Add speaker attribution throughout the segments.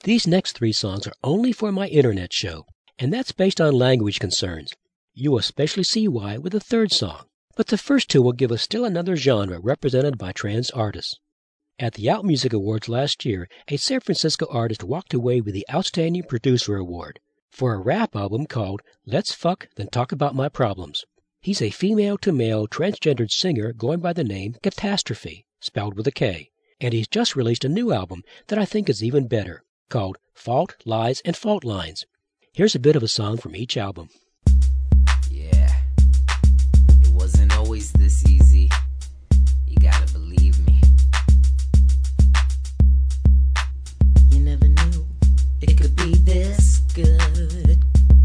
Speaker 1: These next 3 songs are only for my internet show, and that's based on language concerns. You will especially see why with the 3rd song. But the first 2 will give us still another genre represented by trans artists. At the Out Music Awards last year, a San Francisco artist walked away with the Outstanding Producer Award for a rap album called Let's Fuck Then Talk About My Problems. He's a female-to-male transgendered singer going by the name Catastrophe, spelled with a K, and he's just released a new album that I think is even better, called Fault, Lies, and Fault Lines. Here's a bit of a song from each album.
Speaker 2: Yeah, it wasn't always this easy. You gotta believe me. You never knew it could be this good.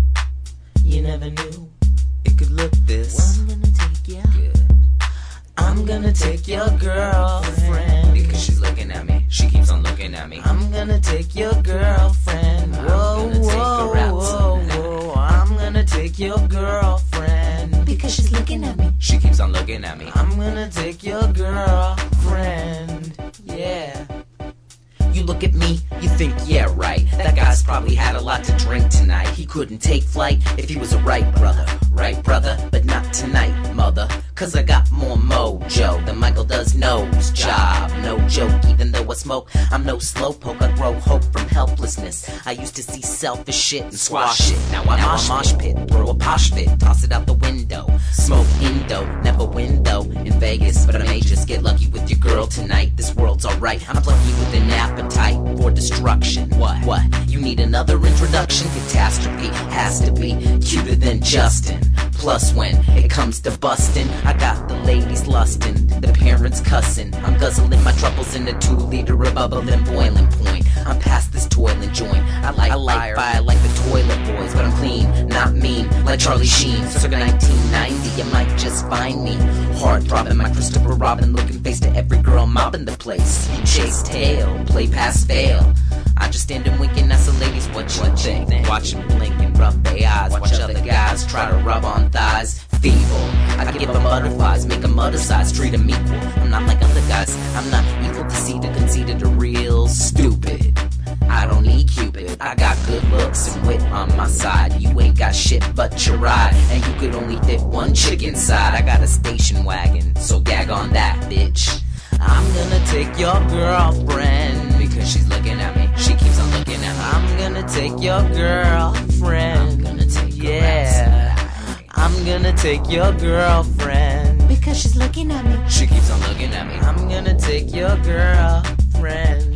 Speaker 2: You never knew it could look this well, I'm gonna take you good. I'm gonna take your girlfriend because she's looking at me. She keeps on looking at me. I'm gonna take your girlfriend. Whoa, whoa, whoa, whoa. I'm gonna take your girlfriend because she's looking at me. She keeps on looking at me. I'm gonna take your girlfriend. Yeah. You look at me, you think, yeah, right. That guy's probably had a lot to drink tonight. He couldn't take flight if he was a right brother, but not tonight, mother. Cause I got more mojo than Michael does nose job. No joke, even though I smoke, I'm no slowpoke. I grow hope from helplessness. I used to see selfish shit and squash it. Now I'm a mosh pit, throw a posh fit, toss it out the window. Smoke Indo, never window in Vegas, but I may just get lucky with your girl tonight. This world's alright, I'm plucky with an appetite for destruction. What? You need another introduction? Catastrophe has to be cuter than Justin. Plus when it comes to bustin', I got the ladies lustin', the parents cussin'. I'm guzzling my troubles in a 2-liter of bubbling boiling point. I'm past this toiling joint. I like fire like the Toilet Boys, but I'm clean, not mean, like Charlie Sheen. Circa 1990, you might just find me hard throbbing my Christopher Robin, looking face to every girl mobbing the place. Chase tail, play pass fail. I just stand and wink and ask the ladies what you think. Watch them blink and rub their eyes. Watch other guys try to rub on thighs. Feeble, I give them butterflies, make them mother size, treat them equal. I'm not like other guys, I'm not evil, conceited, conceited, or real stupid. I don't need Cupid, I got good looks and wit on my side. You ain't got shit but your ride, and you could only fit one chick inside. I got a station wagon, so gag on that, bitch. I'm gonna take your girlfriend because she's looking at me. She keeps on looking at me. I'm gonna take your girlfriend. I'm gonna take I'm gonna take your girlfriend because she's looking at me. She keeps on looking at me. I'm gonna take your girlfriend.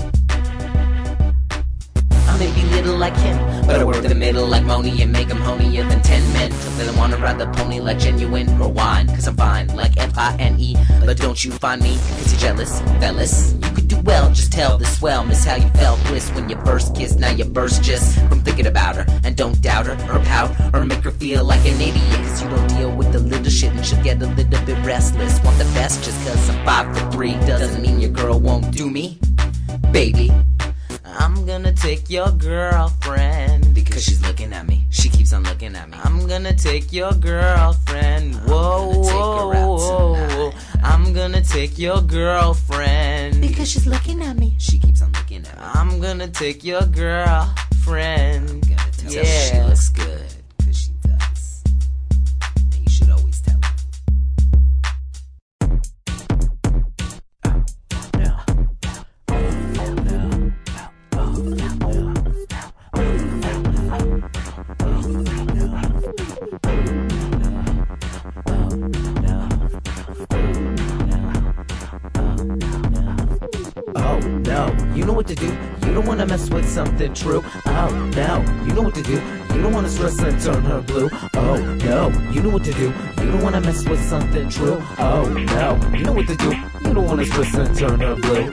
Speaker 2: I may be little like him, but I work the middle like Moni and make him honier than 10 men. Then I wanna ride the pony like Genuine or wine, cause I'm fine like F-I-N-E. But don't you find me, cause you're jealous, fellas. You could do well, just tell the swell miss how you felt bliss when you first kissed. Now you burst just from thinking about her, and don't doubt her or pout or make her feel like an idiot. Cause you don't deal with the little shit and she'll get a little bit restless. Want the best just cause I'm 5'3" doesn't mean your girl won't do me, baby. I'm gonna take your girlfriend because she's looking at me. She keeps on looking at me. I'm gonna take your girlfriend. Whoa, whoa, whoa. I'm gonna take your girlfriend because she's looking at me. She keeps on looking at me. I'm gonna take your girlfriend. I'm gonna tell her she looks good because she does. And you should always tell her.
Speaker 3: Oh no, you know what to do. You don't wanna mess with something true. Oh no, you know what to do. You don't wanna stress and turn her blue. Oh no, you know what to do. You don't wanna mess with something true. Oh no, you know what to do. You don't wanna stress and turn her blue.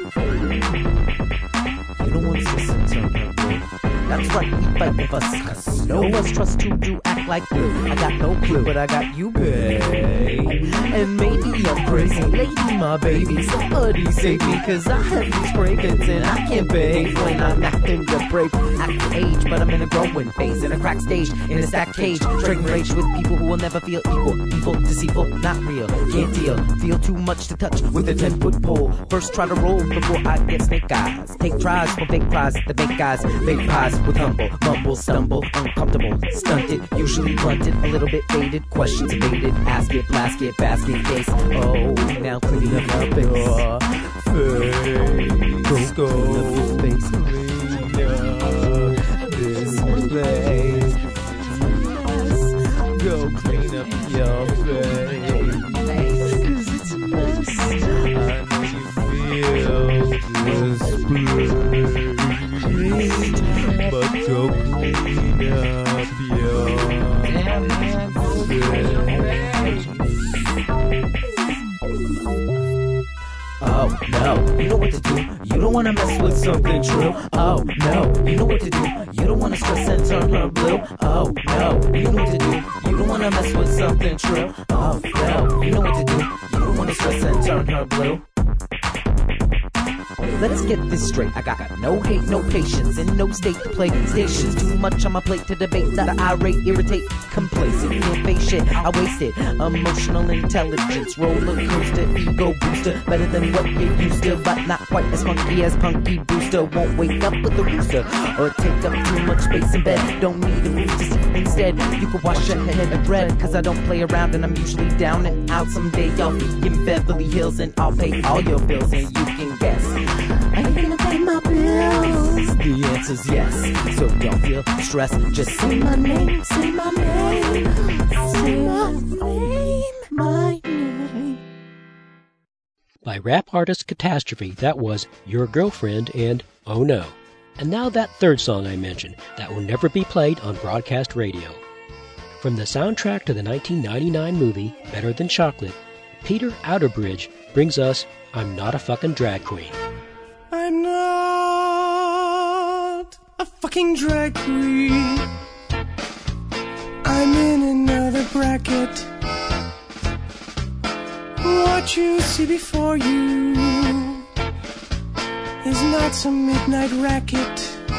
Speaker 3: You don't wanna stress and turn her blue. That's right, we fight with us, cause no one's trust to do act like blue. I got no clue, but I got you, babe. And maybe I'm crazy, lady, my baby. Somebody save me, cause I have these break-ins and I can't behave when I'm acting depraved. At the age, but I'm in a growing phase, in a crack stage, in a stacked cage. Trading rage with people who will never feel equal. Evil, deceitful, not real, can't deal. Feel too much to touch with a 10-foot pole. First try to roll before I get snake eyes. Take tries when fake cries, the fake guys, fake pies with humble, mumble, stumble, uncomfortable, stunted, usually blunted, a little bit faded, questions evaded, ask it, blast it, basket case. Oh, now clean up your face. Go clean up your face. Clean up this place. Go clean up your face. 'Cause it's a mess. I know you feel this place. But go clean up your face. Oh no, you know what to do. You don't wanna mess with something true. Oh no, you know what to do. You don't wanna stress and turn her blue. Oh no, you know what to do. You don't wanna mess with something true. Oh no, you know what to do. You don't wanna stress and turn her blue. Let's get this straight. I got no hate, no patience, and no state to play stations. Too much on my plate to debate. The irate, irritate, complacent. Can't face shit, I waste it. Emotional intelligence, roller coaster, ego booster. Better than what you used to, but not quite as funky as Punky Brewster. Won't wake up with a rooster or take up too much space in bed. Don't need a roof to sit instead. You can wash your head of bread, 'cause I don't play around and I'm usually down and out. Someday I'll be in Beverly Hills and I'll pay all your bills, and you can guess. Are you gonna pay my bills? The answer's yes. So don't feel stressed. Just say my name, say my name, say my name, my name.
Speaker 1: By rap artist Catastrophe, that was Your Girlfriend and Oh No. And now that third song I mentioned, that will never be played on broadcast radio. From the soundtrack to the 1999 movie, Better Than Chocolate, Peter Outerbridge brings us I'm Not a Fucking Drag Queen.
Speaker 4: I'm not a fucking drag queen. I'm in another bracket. What you see before you is not some midnight racket.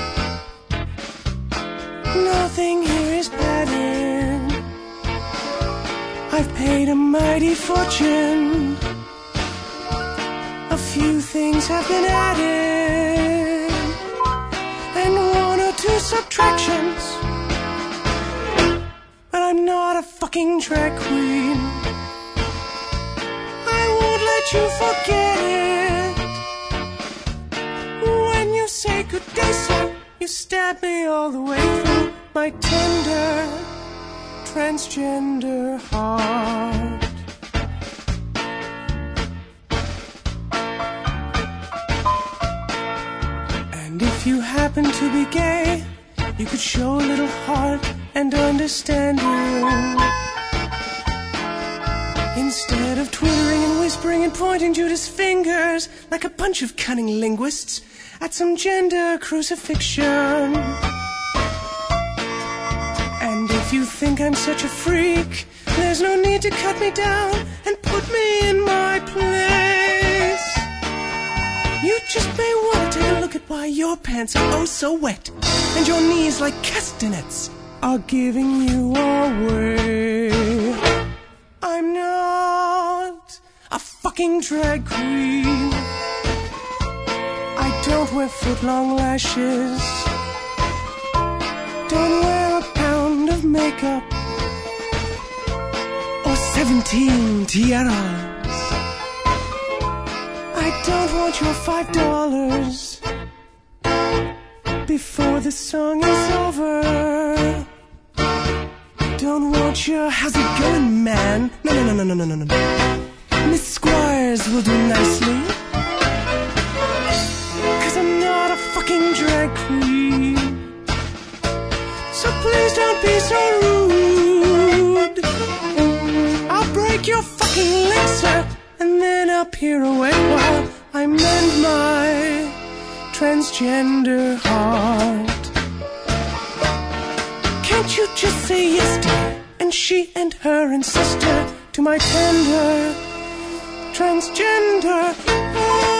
Speaker 4: Nothing here is padded. I've paid a mighty fortune. A few things have been added, and one or two subtractions. But I'm not a fucking drag queen. I won't let you forget it. When you say good day, sir, you stab me all the way through my tender, transgender heart. If you happen to be gay, you could show a little heart and understanding. Instead of twittering and whispering and pointing Judas fingers like a bunch of cunning linguists at some gender crucifixion. And if you think I'm such a freak, there's no need to cut me down and put me in my place. You just may want to take a look at why your pants are oh so wet and your knees like castanets are giving you away. I'm not a fucking drag queen. I don't wear foot-long lashes. Don't wear a pound of makeup or 17 tiaras. I don't want your $5 before the song is over. Don't want your how's it going, man? No. Miss Squires will do nicely. 'Cause I'm not a fucking drag queen. So please don't be so rude. I'll break your fucking leg, sir, and then appear away while I mend my transgender heart. Can't you just say yes, dear, and she and her and sister to my tender transgender heart?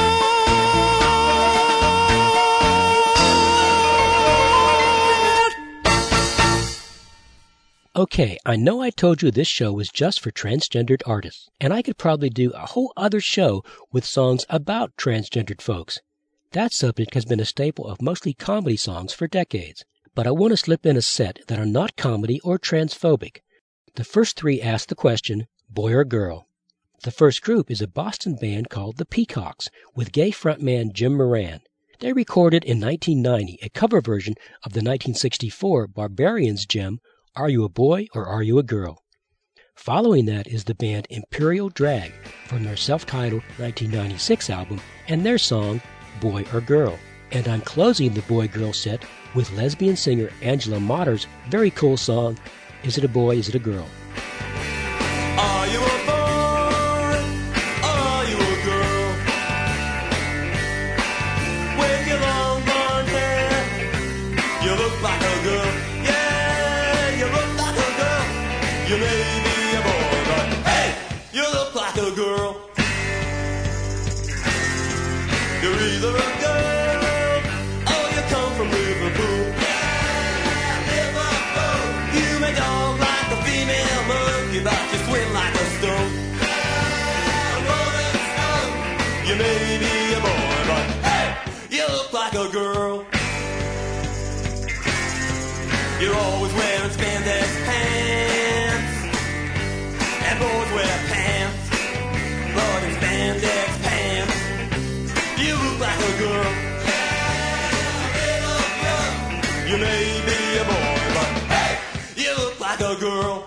Speaker 1: Okay, I know I told you this show was just for transgendered artists, and I could probably do a whole other show with songs about transgendered folks. That subject has been a staple of mostly comedy songs for decades, but I want to slip in a set that are not comedy or transphobic. The first three ask the question, boy or girl. The first group is a Boston band called the Peacocks, with gay frontman Jim Moran. They recorded in 1990 a cover version of the 1964 Barbarians gem, Are You a Boy or Are You a Girl? Following that is the band Imperial Drag from their self-titled 1996 album and their song, Boy or Girl. And I'm closing the boy-girl set with lesbian singer Angela Matter's very cool song, Is It a Boy, Is It a Girl?
Speaker 5: Are you a boy? Are you a girl? With your long blonde hair, you look like a girl. Yeah, you look like a girl. You may be a boy, but hey, you look like a girl. You're either a girl or you come from Liverpool. Yeah, Liverpool. You may dog like a female monkey, but you swim like a stone. Yeah, rolling stone. You may be a boy, but hey, you look like a girl. You're always wearing spandex pants, and boys wear pants, but in spandex pants. You look like a girl. Yeah, little girl. You may be a boy, but hey, you look like a girl.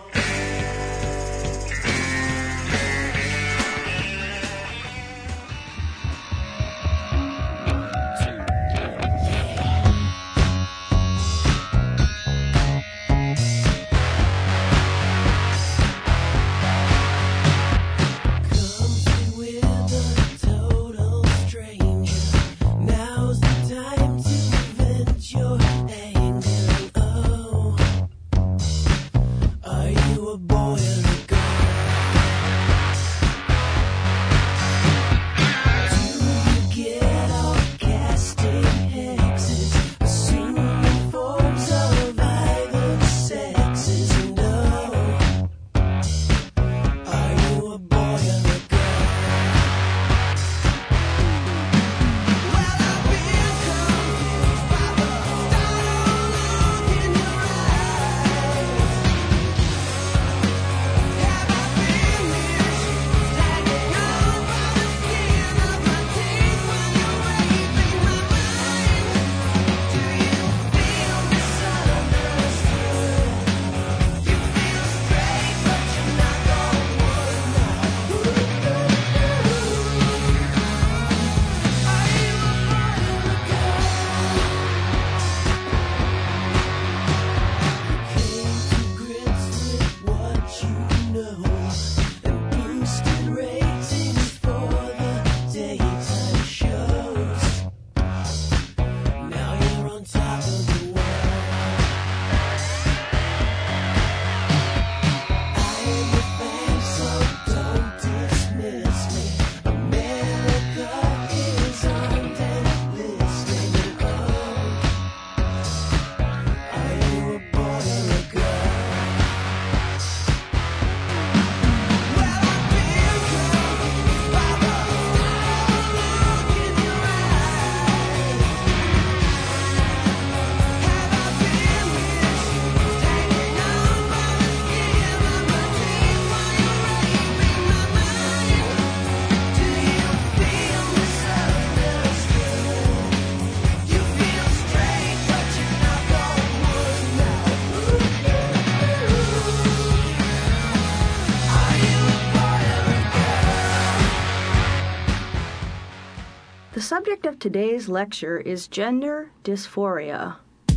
Speaker 6: The subject of today's lecture is gender dysphoria.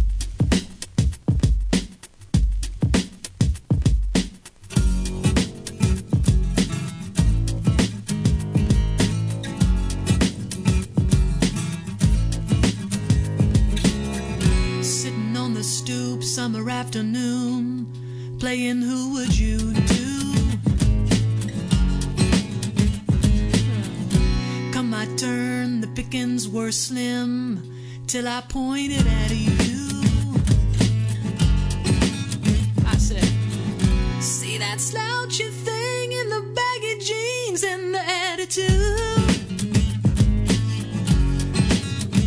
Speaker 7: Sitting on the stoop summer afternoon, playing Who Would You Do? Come my turn, the pickings were slim, till I pointed at you. I said, see that slouchy thing in the baggy jeans and the attitude?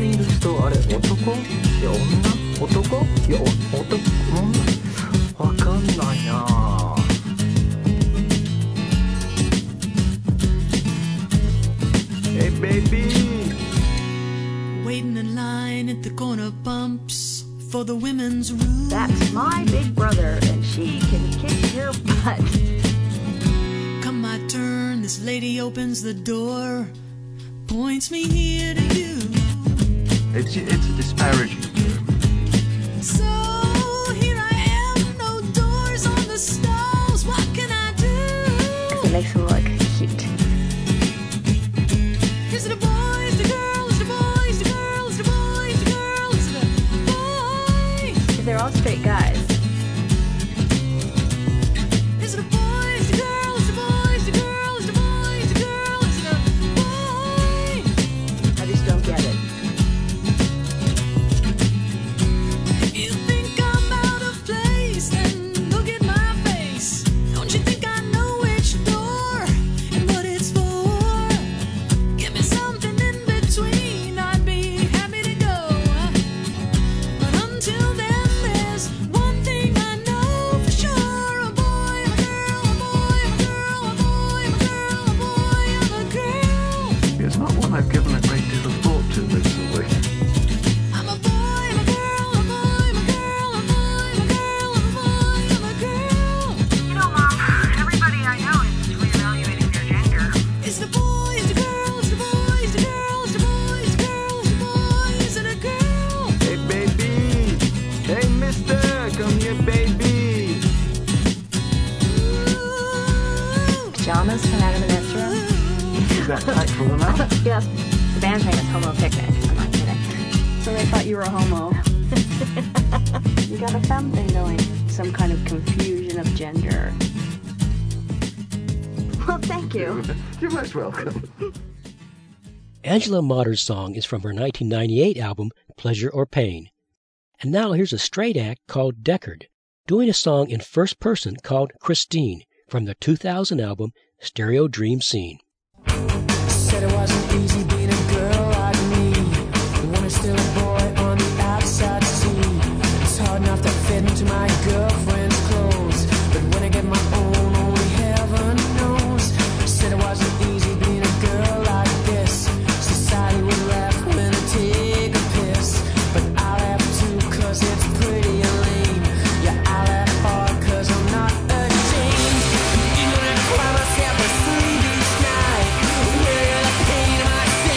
Speaker 3: にいる人、あれ男？いや女？男？いや男？わかんないな。Hey baby,
Speaker 7: Waiting in line at the corner bumps for the women's room.
Speaker 6: That's my big brother, and she can kick your butt.
Speaker 7: Come my turn, this lady opens the door, points me here to you.
Speaker 8: It's a disparaging term.
Speaker 7: So here I am, no doors on the stalls. What can I do?
Speaker 6: It makes him look cute.
Speaker 7: Is it a boy? Is it a girl? Is it a boy? Is it a girl? Is it a boy? Is it a girl? Is it a boy?
Speaker 6: They're all straight guys.
Speaker 7: Is it a boy? Is it a girl? Is it a boy? Is it a girl? Is it a boy? Is it a girl? Is it a boy?
Speaker 6: I just don't get it.
Speaker 7: If you think I'm out of place, then look at my face. Don't you think I know which door and what it's for? Give me something in between, I'd be happy to go. But until then, there's one thing I know for sure. A boy, I'm a girl, a boy, I'm a girl, a boy, I'm a girl, a boy, I'm a girl.
Speaker 8: It's not one I've given a great deal of thought to recently.
Speaker 7: I'm a boy, I'm a girl, a boy, I'm a girl, a boy, I'm a girl, a boy, I'm a girl.
Speaker 9: You know, Mom, everybody I know is reevaluating their gender.
Speaker 7: Is it a boy? Is it a girl? Is it a boy? Is it a girl? Is it a boy? Is it a girl? Is it a boy? Is it a girl?
Speaker 3: Hey baby, hey mister, come here baby.
Speaker 6: Pajamas from Adam and Ezra.
Speaker 8: Is that tactful enough?
Speaker 6: Yes. The band's name is Homo Picnic. I'm not kidding. So they thought you were a homo. You got a femme thing going. Some kind of confusion of gender. Well, thank you.
Speaker 8: You're most welcome.
Speaker 1: Angela Matter's song is from her 1998 album, Pleasure or Pain. And now here's a straight act called Deckard, doing a song in first person called Christine from the 2000 album, Stereo Dream Scene.
Speaker 10: Said it wasn't easy being a girl like me. When it's still a boy on the outside scene. It's hard enough to fit into my girlfriend's clothes. But when I get my own, only heaven knows. Said it wasn't easy being a girl like this. Society would laugh when I take a piss. But I laugh too cause it's pretty and lame. Yeah, I laugh hard cause I'm not ashamed. Even if I cry myself to sleep each night. Wearing the pain of myself.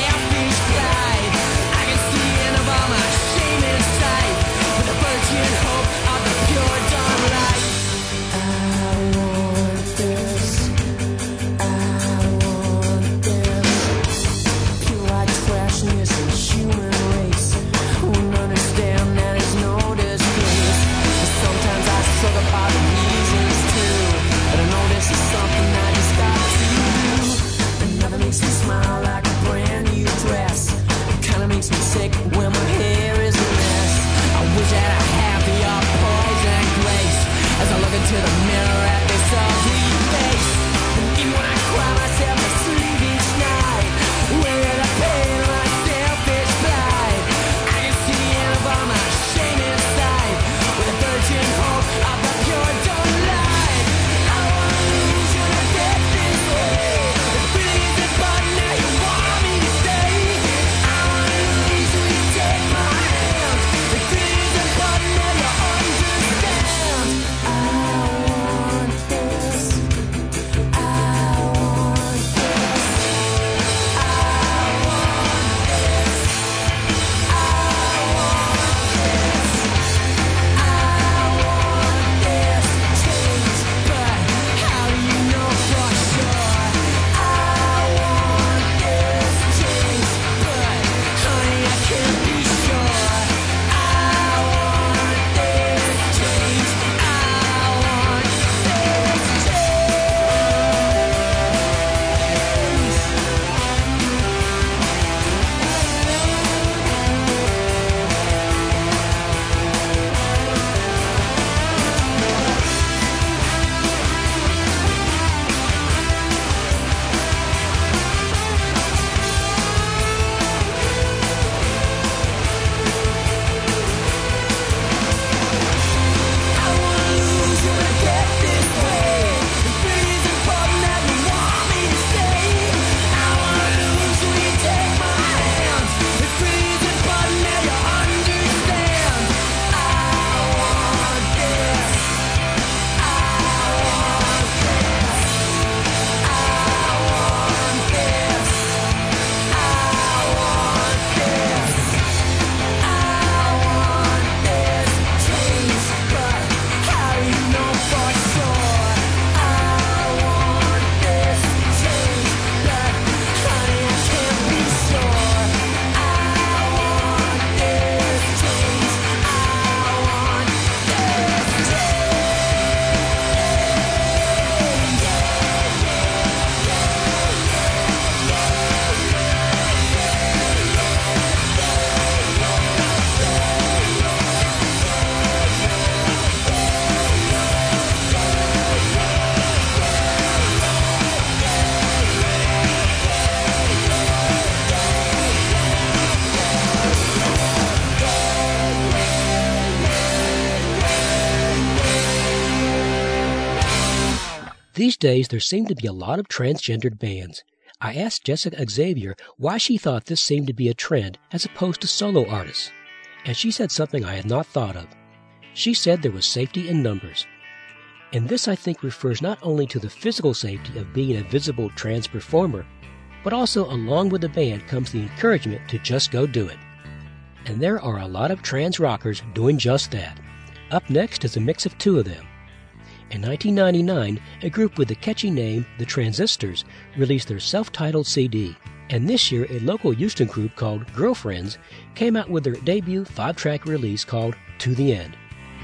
Speaker 1: These days, there seem to be a lot of transgendered bands. I asked Jessica Xavier why she thought this seemed to be a trend as opposed to solo artists, and she said something I had not thought of. She said there was safety in numbers. And this, I think, refers not only to the physical safety of being a visible trans performer, but also along with the band comes the encouragement to just go do it. And there are a lot of trans rockers doing just that. Up next is a mix of two of them. In 1999, a group with the catchy name The Transistors released their self-titled CD. And this year, a local Houston group called Girlfriends came out with their debut 5-track release called To the End.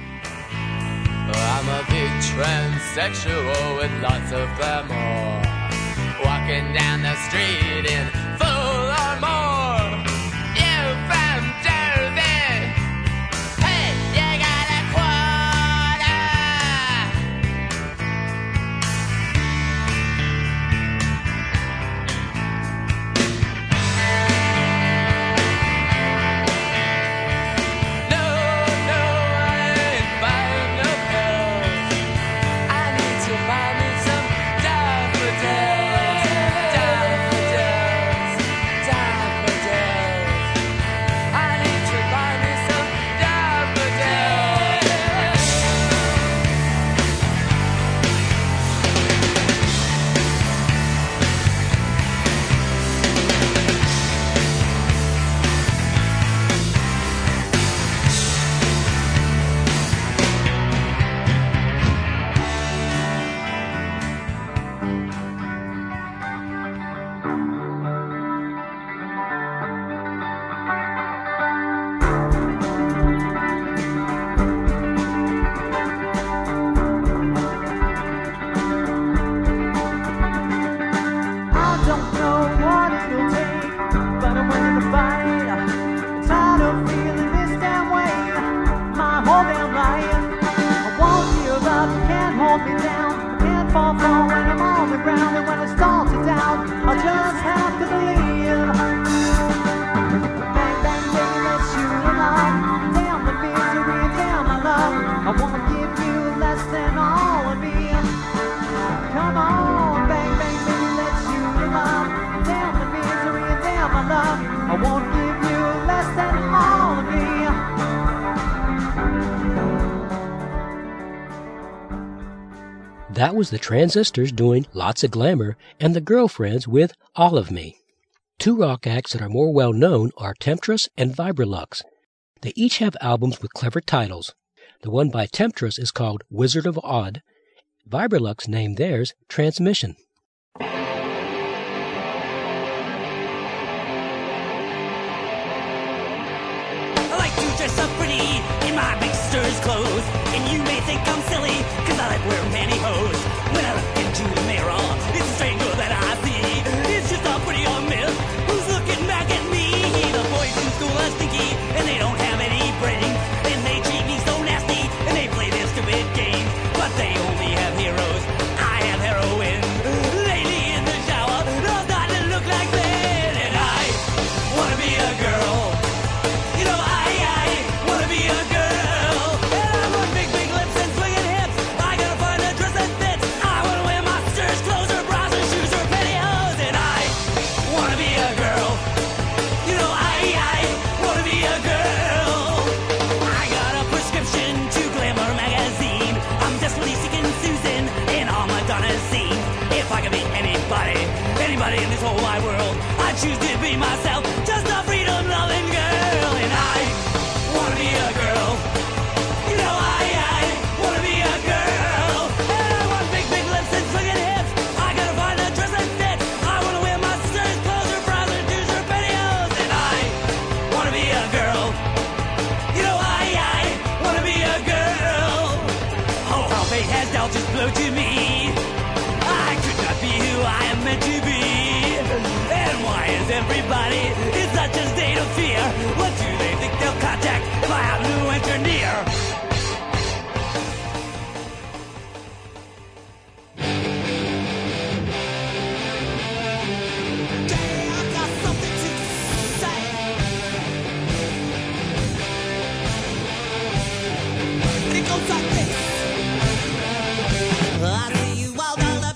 Speaker 11: I'm a big transsexual with lots of glamour, walking down the street in full armor. You from Jersey? Hey, you got a quarter? No, I ain't buying no pills. I need to buy me some daffodils, daffodils, daffodils. I need to buy me some daffodils.
Speaker 10: I don't know what it'll take, but I'm willing to fight. I'm tired of feeling this damn way my whole damn life. I won't give up, can't hold me down. I can't fall when I'm on the ground, and when I start to doubt, I'll just have to believe. Bang, bang, baby, let's shoot 'em up. Damn the misery, damn my love. I wanna give you less than all of me. Come on, bang, bang, baby, let's shoot 'em up. Damn the misery and damn my love. I won't give you less than all of me.
Speaker 1: That was the Transistors doing Lots of Glamour and the Girlfriends with All of Me. Two rock acts that are more well known are Temptress and Vibralux. They each have albums with clever titles. The one by Temptress is called Wizard of Odd. Vibralux named theirs Transmission.
Speaker 12: I like to dress up pretty in my big stir's clothes. And you may think I'm silly, cause I like wearing pantyhose. When I look into the mirror, it's a stranger that I see. It's just a pretty old myth who's looking back at me. The boys in school are stinky, and they don't have any brains. And they treat me so nasty, and they play their stupid games. But they only have heroes, I have heroin. Lately in the shower, I'm starting to look like that. And I wanna be a girl. You know, I wanna be a girl. And I want big lips and swinging hips. I gotta find a dress that fits. I wanna wear monsters, clothes or bras or shoes or pantyhose. And I wanna be a girl. You know, I wanna be a girl. I got a prescription to Glamour magazine. I'm desperately seeking Susan in all Madonna's scenes. If I could be anybody in this whole wide world, I choose to be myself, just a freedom-loving girl. And I wanna be a girl. You know, I wanna be a girl. And I want big lips and swinging hips. I gotta find a dress that fits. I wanna wear my skirts, clothes or bras or shoes or pantyhose. And I wanna be a girl. You know, I wanna be a girl. Oh, how fate has dealt just blow to me. I could not be who I am meant to be. And why is everybody in such a state of fear? What do they think they'll contact if I happen to enter near? I've got something to say. And it goes like this. I see you all down the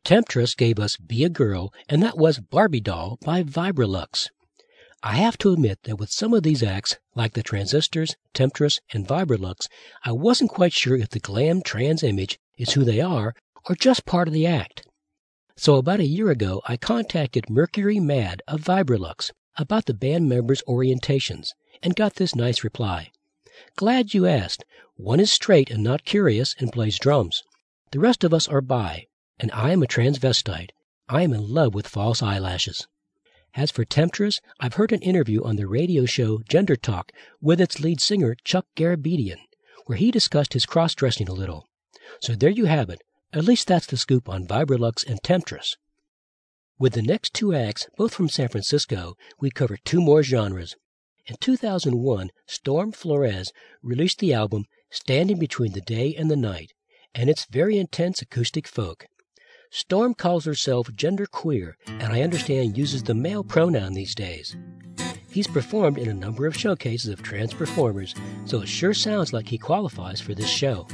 Speaker 1: Temptress gave us Be a Girl, and that was Barbie Doll by Vibralux. I have to admit that with some of these acts, like the Transistors, Temptress, and Vibralux, I wasn't quite sure if the glam trans image is who they are or just part of the act. So about a year ago, I contacted Mercury Mad of Vibralux about the band members' orientations and got this nice reply. Glad you asked. One is straight and not curious and plays drums. The rest of us are bi, and I am a transvestite. I am in love with false eyelashes. As for Temptress, I've heard an interview on the radio show Gender Talk with its lead singer Chuck Garabedian, where he discussed his cross-dressing a little. So there you have it. At least that's the scoop on Vibralux and Temptress. With the next two acts, both from San Francisco, we cover two more genres. In 2001, Storm Flores released the album Standing Between the Day and the Night, and it's very intense acoustic folk. Storm calls herself genderqueer, and I understand uses the male pronoun these days. He's performed in a number of showcases of trans performers, so it sure sounds like he qualifies for this show.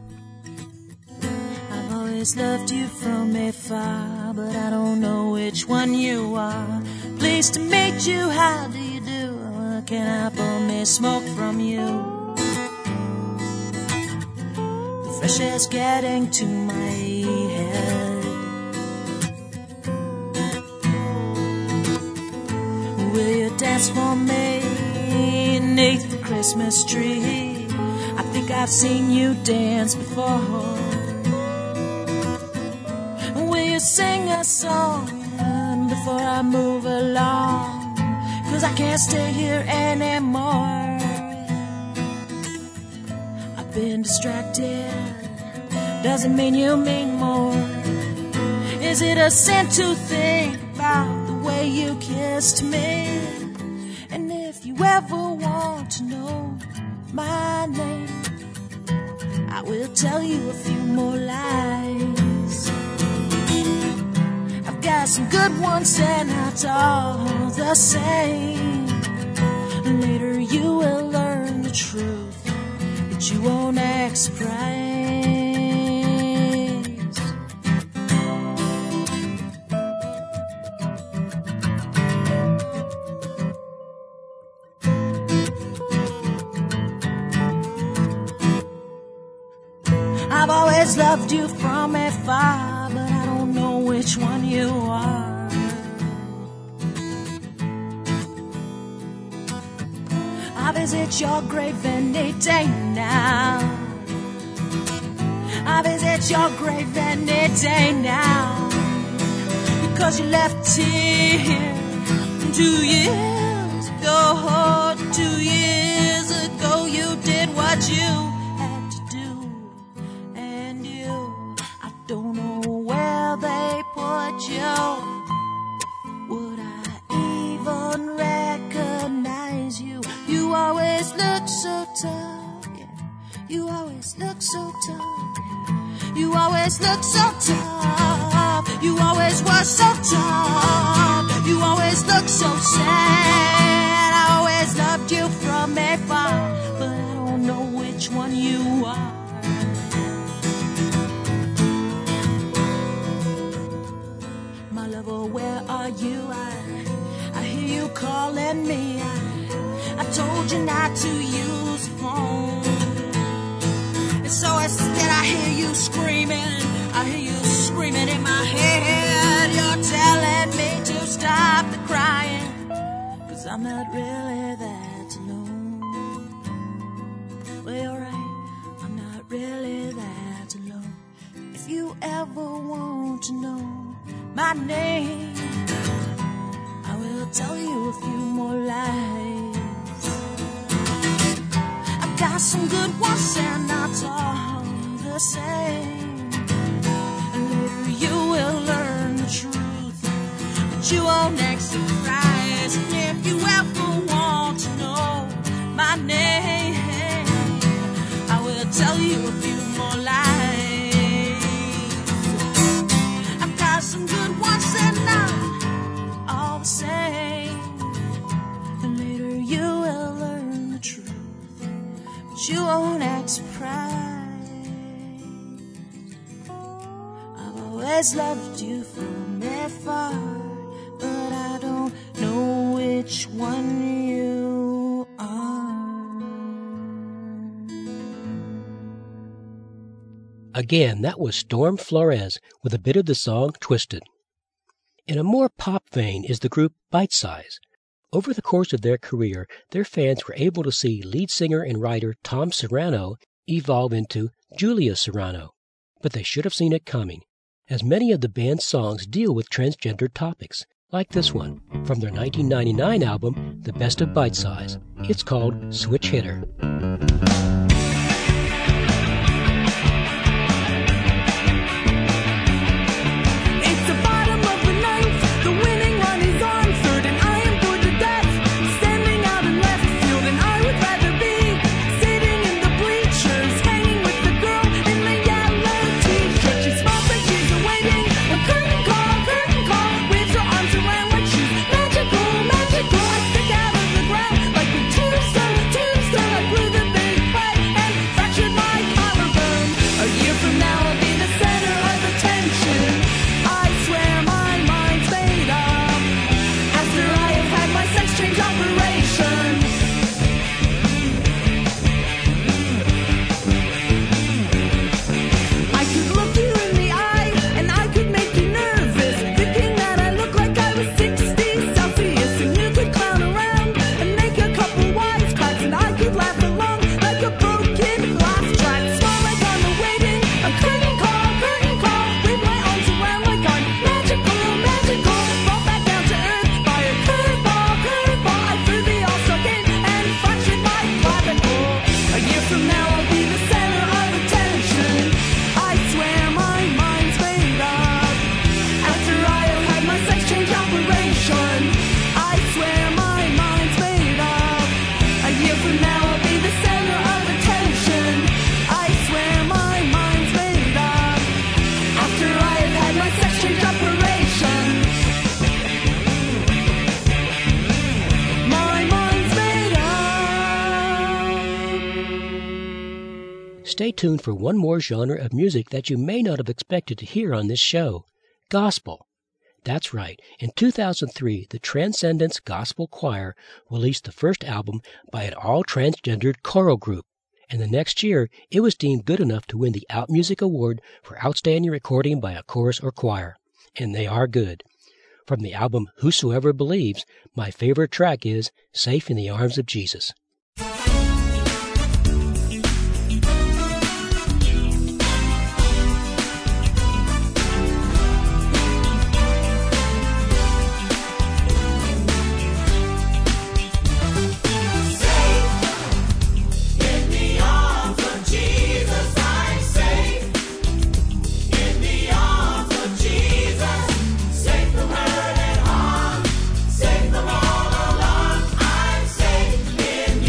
Speaker 2: I've always loved you from afar, but I don't know which one you are. Pleased to meet you, how do you do? Can I blow me smoke from you? The fresh air's getting to my head. Will you dance for me beneath the Christmas tree? I think I've seen you dance before. Will you sing a song before I move along? 'Cause I can't stay here anymore. I've been distracted, doesn't mean you mean more. Is it a sin to think about the way you kissed me? And if you ever want to know my name, I will tell you a few more lies. I've got some good ones and not all the same. Later you will learn the truth that you won't express. I've always loved you from afar, but I don't know which one you are. I visit your grave any day now. I visit your grave any day now. Because you left here 2 years ago. 2 years ago you did what you had to do. And I don't know where they put you. Would I even recognize you? You always look so tough, yeah. You always look so tough, yeah. You always look so tough. You always were so tough. You always look so sad. I always loved you from afar, but I don't know which one you are. My lover, where are you? I hear you calling me. I told you not to use the phone. And so instead I hear you screaming. I hear you screaming in my head. You're telling me to stop the crying, 'cause I'm not really that alone. Well, you're right, I'm not really that alone. If you ever want to know my name, I will tell you a few more lies. I've got some good ones and not all the same. And later you will learn the truth, but you won't act surprised. And if you ever want to know my name, I will tell you a few more lies. I've got some good ones and not all the same. And later you will learn the truth, but you won't act surprised. I've always loved you from afar, but I don't know which one you are.
Speaker 1: Again, that was Storm Flores with a bit of the song Twisted. In a more pop vein is the group Bite Size. Over the course of their career, their fans were able to see lead singer and writer Tom Serrano evolve into Julia Serrano. But they should have seen it coming, as many of the band's songs deal with transgender topics, like this one, from their 1999 album, The Best of Bite Size. It's called Switch Hitter. Stay tuned for one more genre of music that you may not have expected to hear on this show, gospel. That's right, in 2003, the Transcendence Gospel Choir released the first album by an all-transgendered choral group, and the next year it was deemed good enough to win the Out Music Award for Outstanding Recording by a Chorus or Choir, and they are good. From the album Whosoever Believes, my favorite track is Safe in the Arms of Jesus.
Speaker 13: Safe from all alarm, I'm safe in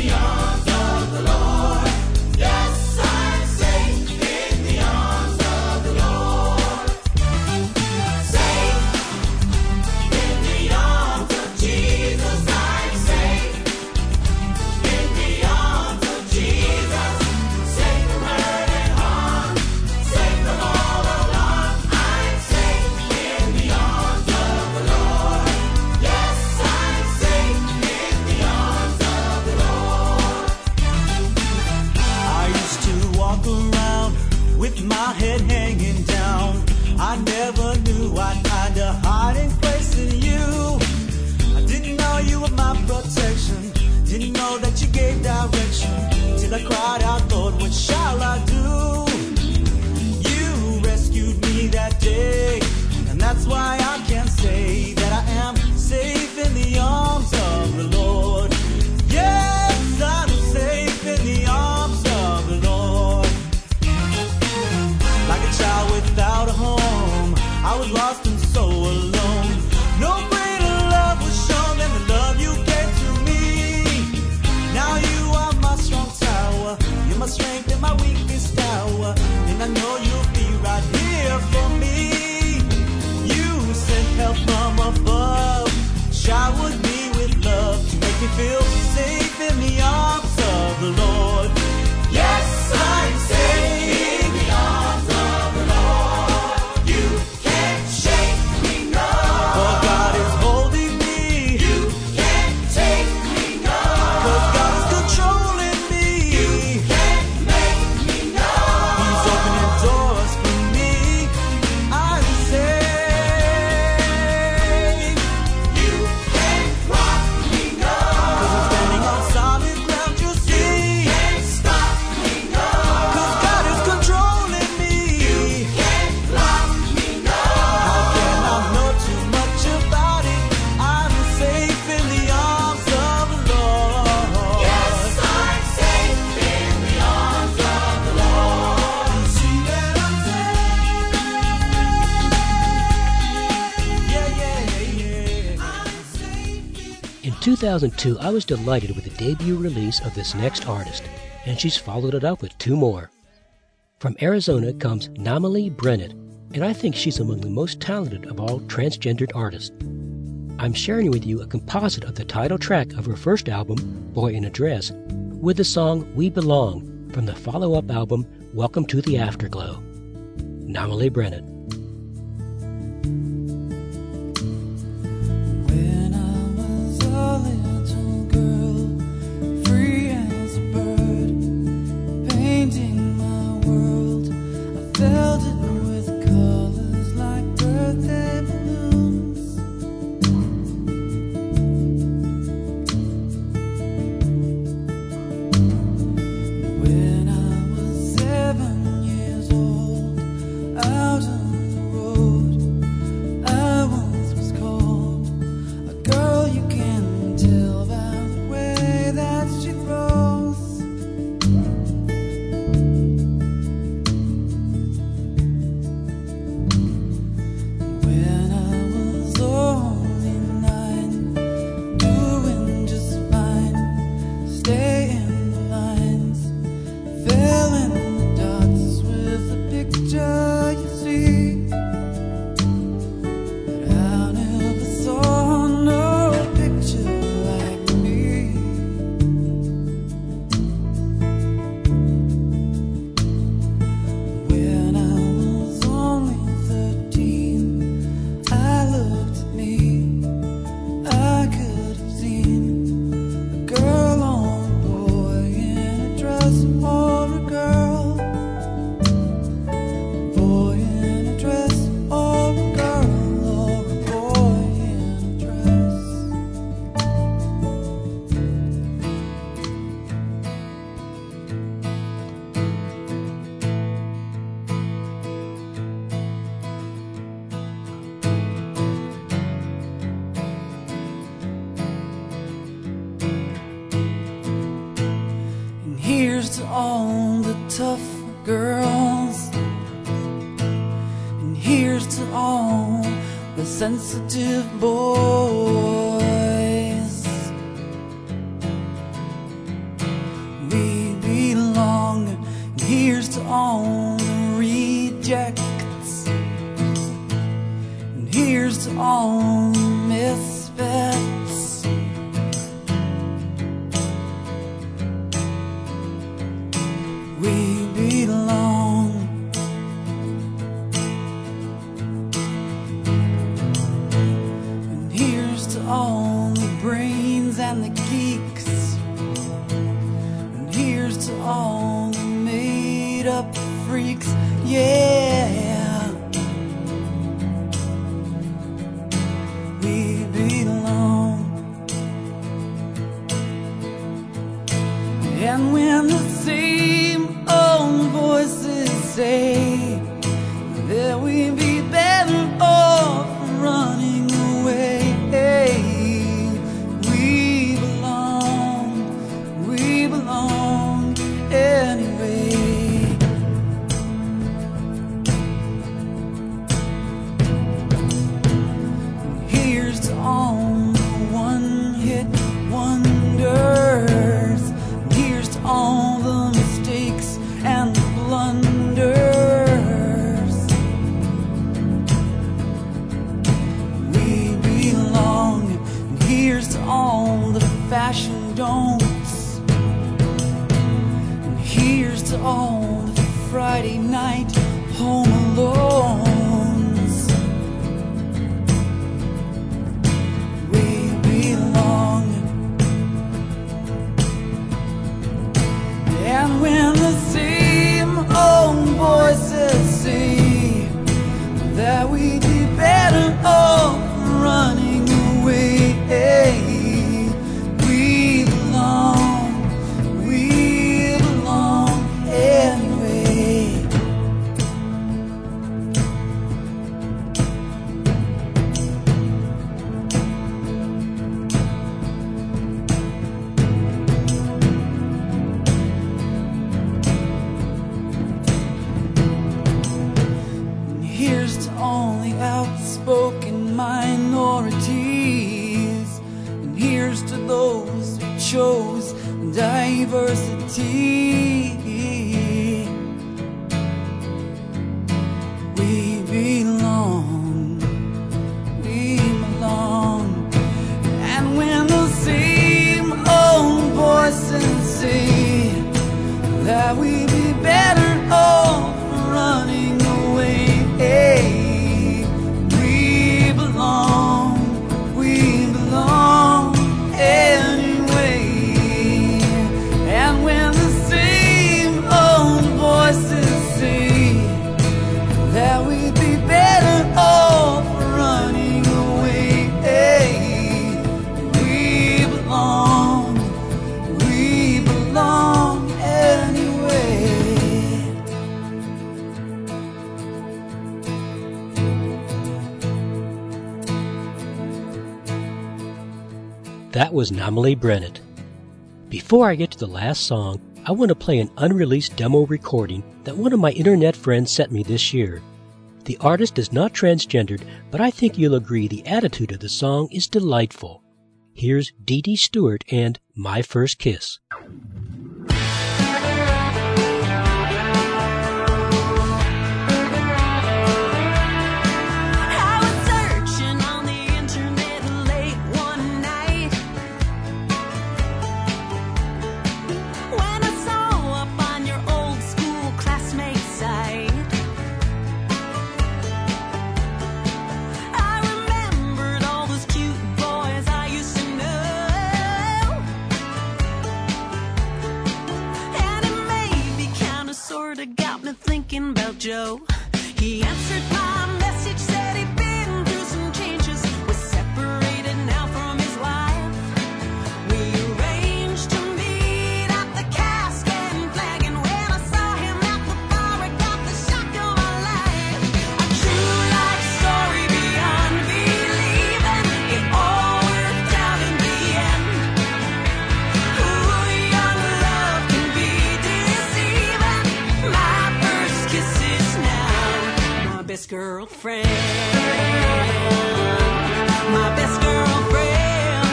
Speaker 1: 2002, I was delighted with the debut release of this next artist, and she's followed it up with 2 more. From Arizona comes Namali Brennett, and I think she's among the most talented of all transgendered artists. I'm sharing with you a composite of the title track of her first album, Boy in a Dress, with the song We Belong from the follow-up album, Welcome to the Afterglow. Namali Brennett.
Speaker 13: When I was a little girl, free as a bird, painting my world, I felt it with colors like birthday balloons. When I was 7 years old, out on the road, I once was called a girl you can tell by the way that she throws. When I was only 9, doing just fine, staying the lines, fell in the dots with a picture you see. But I never saw no picture like me. When I was only 13, I looked at me. I could have seen a girl or a boy in a dress, or a girl, boy in a dress, or a girl, or a boy in a dress. And here's to all the tough girls, and here's to all the sensitive boys. We belong. And here's to all the rejects, and here's to all the misfits. We belong. And here's to all the brains and the geeks, and here's to all the made up freaks. Yeah, we belong. And when the same old voices say that we'd be better off running away, we belong anyway. Here's to all the one-hit wonders. Here's to all the mistakes and the blunders. We belong. And here's to all the fashion don'ts. And here's to all the Friday night home alones. We belong. And when the same old voices say that we'd be better off running away, we belong anyway. to those who chose diversity. We belong, and when the same old voices say that we'd be better off running away, we belong anyway. And when the same old voices say that we'd be better off running away, we belong anyway.
Speaker 1: That was Namale Brennett. Before I get to the last song, I want to play an unreleased demo recording that one of my internet friends sent me this year. The artist is not transgendered, but I think you'll agree the attitude of the song is delightful. Here's Dee Dee Stewart and My First Kiss.
Speaker 7: About Joe, he answered my message, said he'd been through some changes, was separated now from his wife. We arranged to meet at the Cask and Flag, and when I saw him at the bar, I got the shock of my life. A true life story beyond believing, it all worked out in the end. Ooh, young love can be deceiving. My first kisses now, my best girlfriend, my best girlfriend.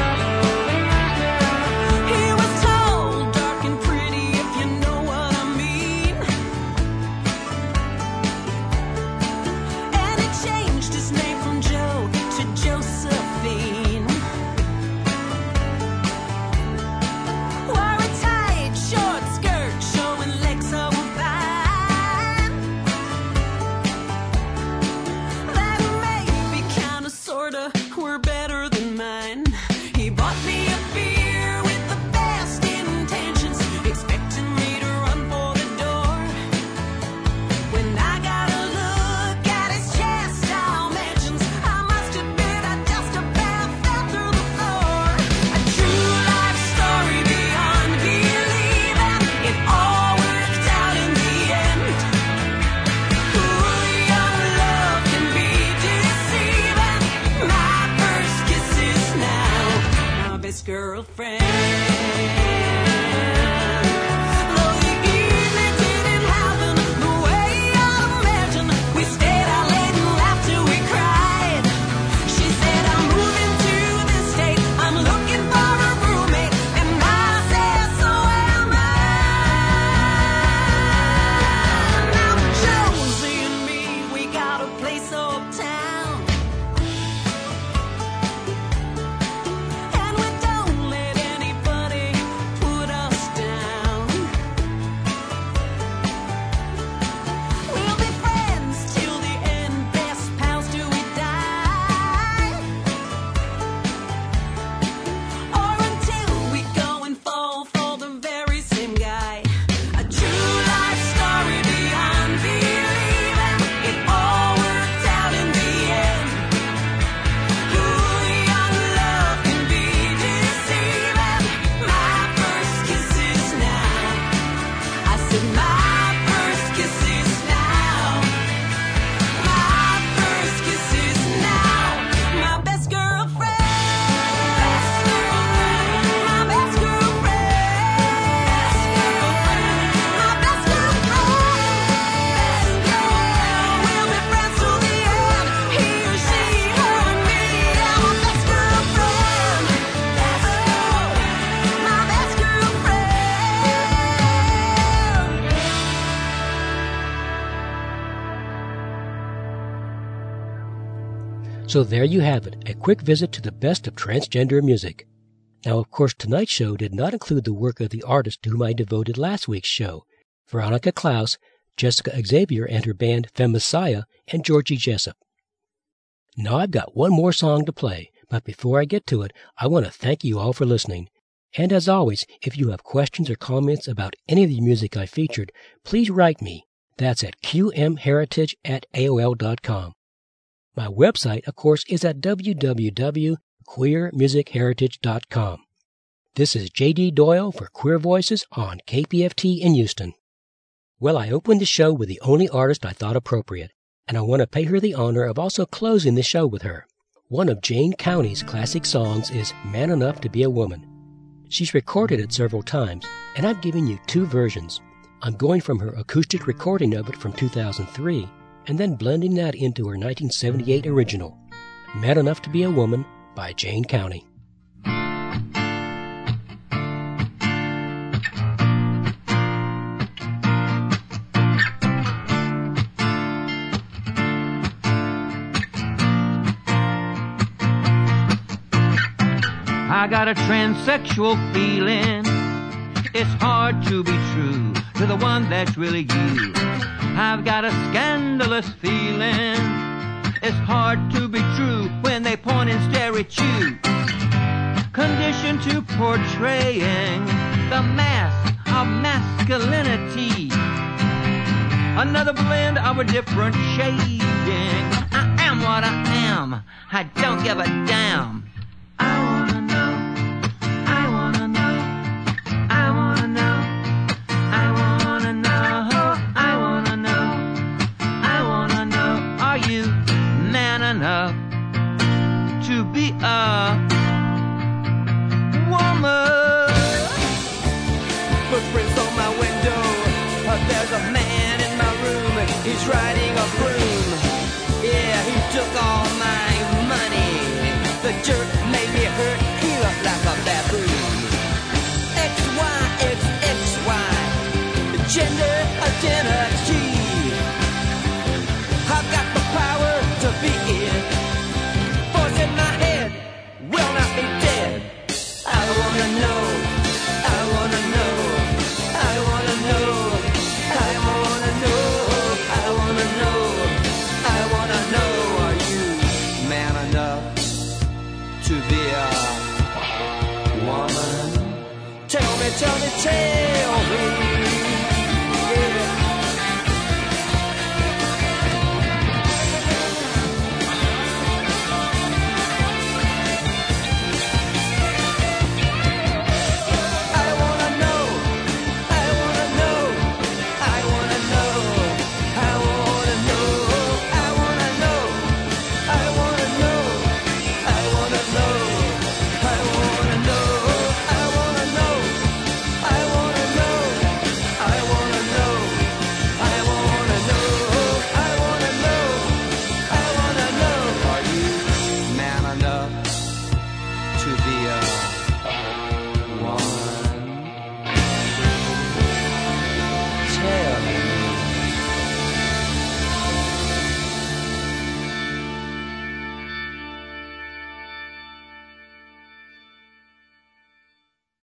Speaker 7: He was tall, dark and pretty, if you know what I mean. And he changed his name from Joe to Josephine. Wore a tight short skirt showing legs so fine. That maybe kinda sorta were better than mine. He bought me a beer with the best intentions, expecting me to run for the door. When I got a look at his chest dimensions, I must admit I just about fell through the floor. A true life story beyond believing, it all worked out in the end. Ooh, young love can be deceiving. My first kisses now, my best girlfriend. Though the evening didn't happen the way I imagined, we stayed out late and laughed till we cried. She said, I'm moving to this state, I'm looking for a roommate, and I said, so am I. Now Josie and me, we got a place uptown, and we don't let anybody put
Speaker 1: So there you have it, a quick visit to the best of transgender music. Now, of course, tonight's show did not include the work of the artist to whom I devoted last week's show, Veronica Klaus, Jessica Xavier and her band Femme Messiah, and Georgie Jessup. Now I've got one more song to play, but before I get to it, I want to thank you all for listening. And as always, if you have questions or comments about any of the music I featured, please write me. That's at qmheritage@aol.com. My website, of course, is at www.queermusicheritage.com. This is J.D. Doyle for Queer Voices on KPFT in Houston. Well, I opened the show with the only artist I thought appropriate, and I want to pay her the honor of also closing the show with her. One of Jane County's classic songs is Man Enough to Be a Woman. She's recorded it several times, and I've given you two versions. I'm going from her acoustic recording of it from 2003, and then blending that into her 1978 original, Man Enough to Be a Woman by Jane County.
Speaker 14: I got a transsexual feeling. It's hard to be true to the one that's really you. I've got a scandalous feeling. It's hard to be true when they point and stare at you. Conditioned to portraying the mask of masculinity. Another blend of a different shading. I am what I am. I don't give a damn. I wanna know. I wanna know. I wanna know. I wanna know. I wanna know. I wanna know. Are you man enough to be a woman?
Speaker 5: Footprints on my window. There's a man in my room. He's riding a broom. Yeah, he took all my money. The jerk made me hurt. He looked like a baboon. XY. Gender identity. I've got the power to be it. Voice in my head will not be dead. I wanna know. I wanna know. I wanna know. I wanna know. I wanna know. I wanna know. Are you man enough to be a woman? Tell me, tell me, tell me.